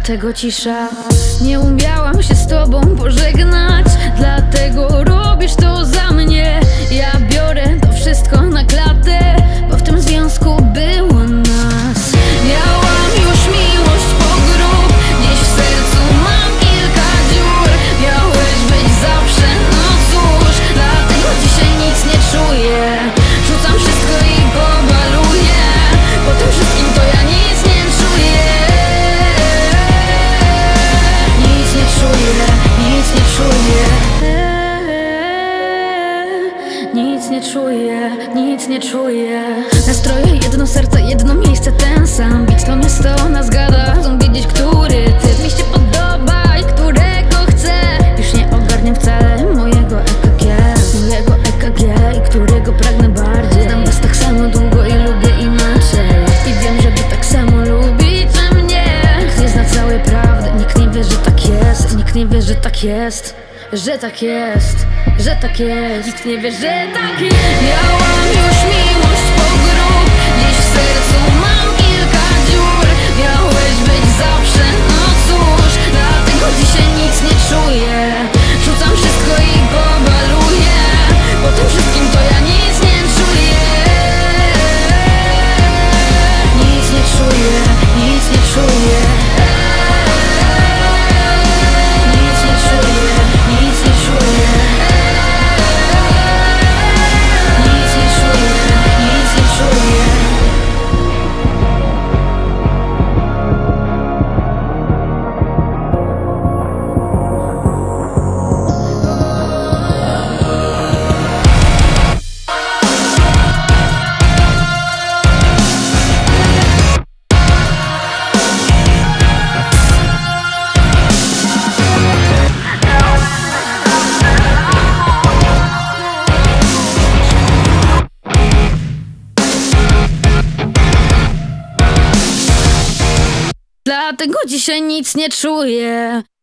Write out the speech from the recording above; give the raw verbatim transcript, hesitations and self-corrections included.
dlatego cisza. Nie umiałam się z tobą pożegnać, dlatego robisz to za mnie. Ja biorę to wszystko na klatę, bo w tym związku było nas. Miałam już miłość po grób, gdzieś w sercu mam kilka dziur. Miałeś być zawsze, no cóż, dlatego dzisiaj nic nie czuję. Rzucam wszystko i pobaluję, po tym wszystkim to ja nic nie czuję. Nic nie czuję, nic nie czuję. Nic nie czuję, nic nie czuję. Nastroje jedno serce, jedno miejsce, ten sam beat. To miasto nas gada, chcą wiedzieć, który typ mi się podoba i którego chcę. Już nie ogarniam wcale mojego E K G, mojego E K G i którego pragnę bardziej. Znam was tak samo długo i lubię inaczej, i wiem, że wy tak samo lubicie mnie. Nikt nie zna całej prawdy, nikt nie wie, że tak jest. Nikt nie wie, że tak jest, że tak jest, że tak jest. Nikt nie wie, że tak jest. Miałam już miłość po grób, gdzieś w sercu mam kilka dziur. Miałeś być zawsze, no cóż, dlatego dzisiaj nic nie czuję. Rzucam wszystko i pobaluję, po tym wszystkim to ja nic nie czuję. Nic nie czuję, nic nie czuję. Nic nie czuję, nic nie czuję. Nic nie czuję, nic nie czuję. Dlatego dzisiaj nic nie czuję.